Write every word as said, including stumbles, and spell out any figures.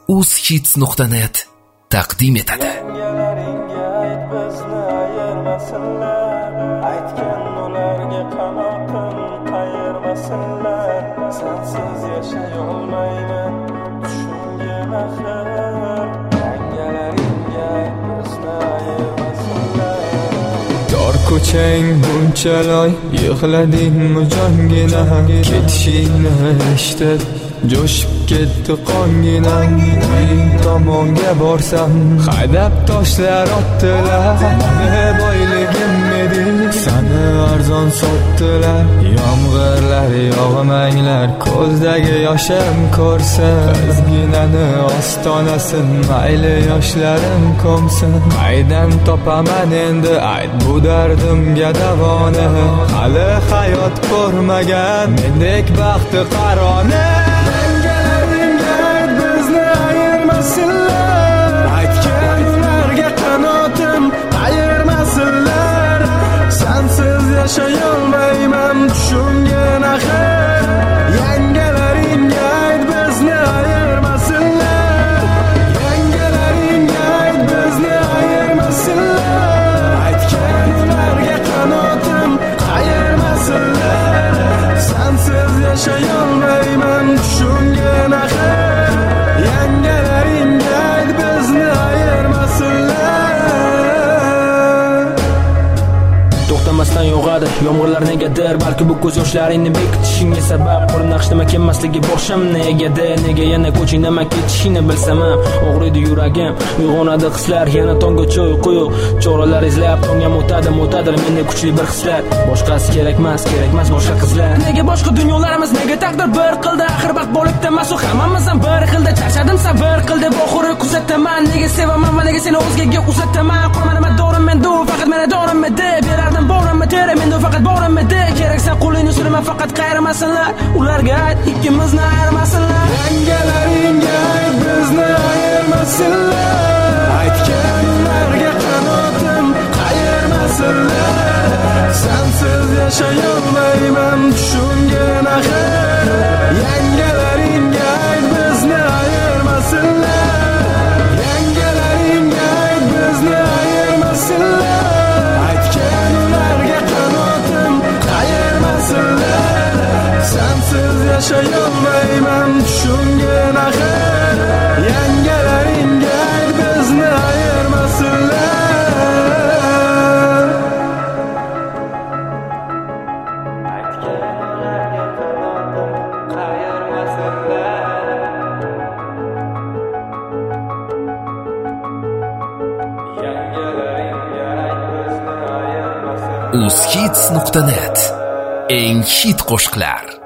uzhits nuqta net taqdim etadi. Yangalaringga ayt, bizni ayirmasinlar. Aytgan ularga qanotim qayirmasinlar. Sensiz yashay olmayman, tushungin axir. Yangalaringga ayt, bizni ayirmasinlar. Tor ko'chang bunchaloy yig'ladingmi jongina, ketishingni eshitib jo'shib ketdi qonginam. Uying tomonga borsam haydab toshlar otdilar. Meni boyligim edi, seni arzon sotdilar. Yomg'irlar yog'manglar, ko'zdagi yoshim ko'rsa, qizginani ostonasin mayli yoshlarim ko'msin. Qaydan topaman endi ayt bu dardimga davoni, hali hayot ko'rmagan mendek baxti qaroni. Aytgan ularga qanotim qayirmasinlar. Sensiz yashay olmayman, tushungin axir. Yangalaringga ayt, bizni ayirmasinlar. Yangalaringga ayt, bizni ayirmasinlar. Aytgan ularga qanotim qayirmasinlar. Sensiz yashay olmayman, tushungin axir. Yangalaringga ayt, bizni ayirmasinlar. To'xtamasdan yog'adi yomg'irlar negadir, balki bu ko'z yoshlaringni bekitishingga sabab. Qo'lim naqshdama kelmasligi boshim negadir, nega yana ko'chingdaman ketishingni bilsam ham. Og'riydi yuragim, uyg'onadi hislar, yana tonggacha uyqu yo'q. Choralar izlab tongam o'tadi, o'tadir menda kuchli bir hislar. Boshqasi kerakmas, kerakmas boshqa qizlar. Nega boshqa dunyolarimiz, nega taqdir bir qildi? Axir baxt bo'libdi masu hammamiz ham bir xilda. Charchadim sabr qildi, oxiri kuzataman. Nega sevaman va nega seni o'zgaga uzataman? Qolmadim dorim menda, faqat meni dorim edi. Berardim borimni tere, menda faqat borim edi. Keraksan qo'lingni suraman, faqat qayirmasinlar. Ularga ayt, ikkimizni ayirmasinlar. Yangalaringga ayt, bizni ayirmasinlar. Aytgan ularga qanotim qayirmasinlar. Sensiz yashay olmayman, tushungin axir. Yangalaringga ayt, bizni ayirmasinlar. Yangalaringga ayt, bizni ayirmasinlar. Aytgan ularga qanotim qayirmasinlar. Sensiz yashay olmayman, tushungin axir. Yangalaringga ayt, bizni ayirmasinlar. uzhits nuqta net eng hit qo'shiqlar.